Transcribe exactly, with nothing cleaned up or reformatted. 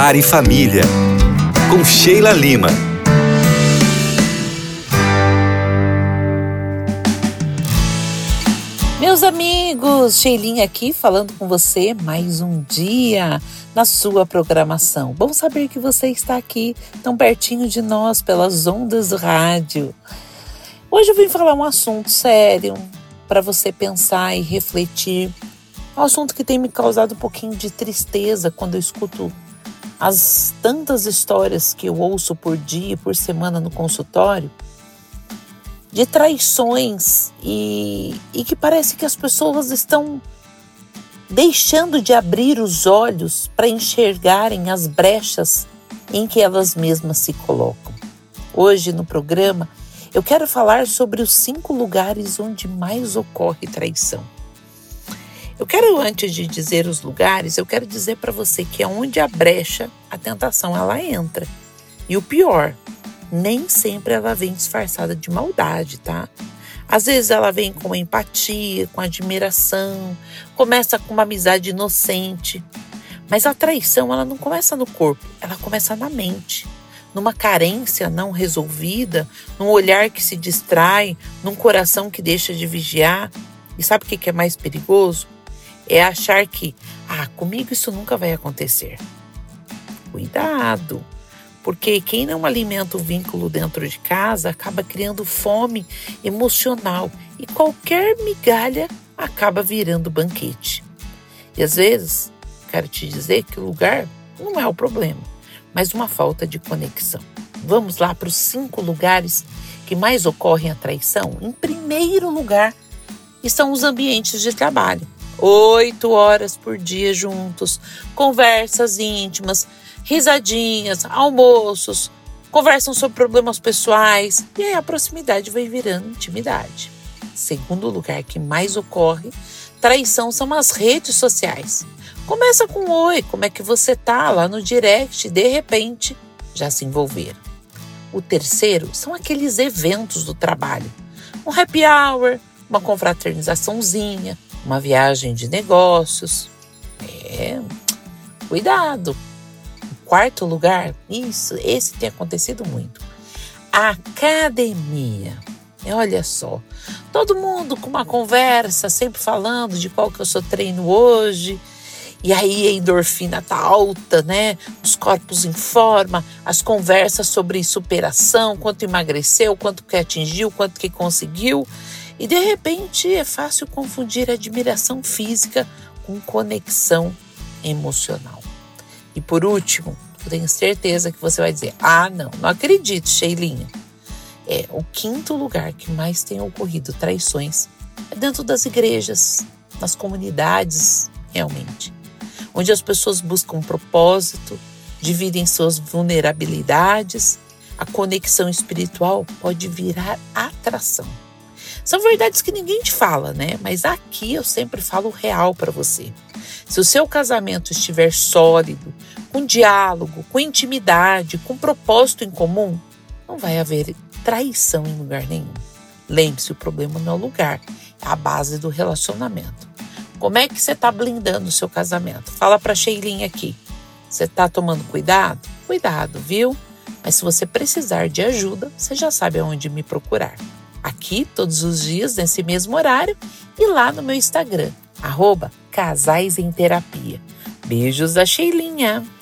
Lar e Família, com Sheila Lima. Meus amigos, Sheilinha aqui falando com você mais um dia na sua programação. Bom saber que você está aqui tão pertinho de nós pelas ondas do rádio. Hoje eu vim falar um assunto sério para você pensar e refletir. É um assunto que tem me causado um pouquinho de tristeza quando eu escuto as tantas histórias que eu ouço por dia, por semana no consultório, de traições e, e que parece que as pessoas estão deixando de abrir os olhos para enxergarem as brechas em que elas mesmas se colocam. Hoje no programa eu quero falar sobre os cinco lugares onde mais ocorre traição. Eu quero, antes de dizer os lugares, eu quero dizer para você que é onde a brecha, a tentação, ela entra. E o pior, nem sempre ela vem disfarçada de maldade, tá? Às vezes ela vem com empatia, com admiração, começa com uma amizade inocente. Mas a traição, ela não começa no corpo, ela começa na mente. Numa carência não resolvida, num olhar que se distrai, num coração que deixa de vigiar. E sabe o que é mais perigoso? É achar que, ah, comigo isso nunca vai acontecer. Cuidado! Porque quem não alimenta o vínculo dentro de casa acaba criando fome emocional e qualquer migalha acaba virando banquete. E às vezes, quero te dizer que o lugar não é o problema, mas uma falta de conexão. Vamos lá para os cinco lugares que mais ocorrem a traição? Em primeiro lugar, estão os ambientes de trabalho. Oito horas por dia juntos, conversas íntimas, risadinhas, almoços, conversam sobre problemas pessoais e aí a proximidade vai virando intimidade. Segundo lugar que mais ocorre traição são as redes sociais. Começa com um oi, como é que você tá lá no direct e de repente já se envolveram. O terceiro são aqueles eventos do trabalho. Um happy hour, uma confraternizaçãozinha, uma viagem de negócios. É, cuidado. Quarto lugar, isso, esse tem acontecido muito. Academia. E olha só, todo mundo com uma conversa, sempre falando de qual que eu sou treino hoje. E aí a endorfina tá alta, né? Os corpos em forma, as conversas sobre superação, quanto emagreceu, quanto que atingiu, quanto que conseguiu. E de repente é fácil confundir admiração física com conexão emocional. E por último, eu tenho certeza que você vai dizer, ah não, não acredito, Sheilinha. É, o quinto lugar que mais tem ocorrido traições é dentro das igrejas, nas comunidades, realmente. Onde as pessoas buscam um propósito, dividem suas vulnerabilidades, a conexão espiritual pode virar atração. São verdades que ninguém te fala, né? Mas aqui eu sempre falo o real para você. Se o seu casamento estiver sólido, com diálogo, com intimidade, com propósito em comum, não vai haver traição em lugar nenhum. Lembre-se, o problema não é o lugar, é a base do relacionamento. Como é que você está blindando o seu casamento? Fala para a Sheilinha aqui. Você está tomando cuidado? Cuidado, viu? Mas se você precisar de ajuda, você já sabe aonde me procurar. Aqui, todos os dias, nesse mesmo horário, e lá no meu Instagram, arroba Casais em Terapia. Beijos da Sheilinha!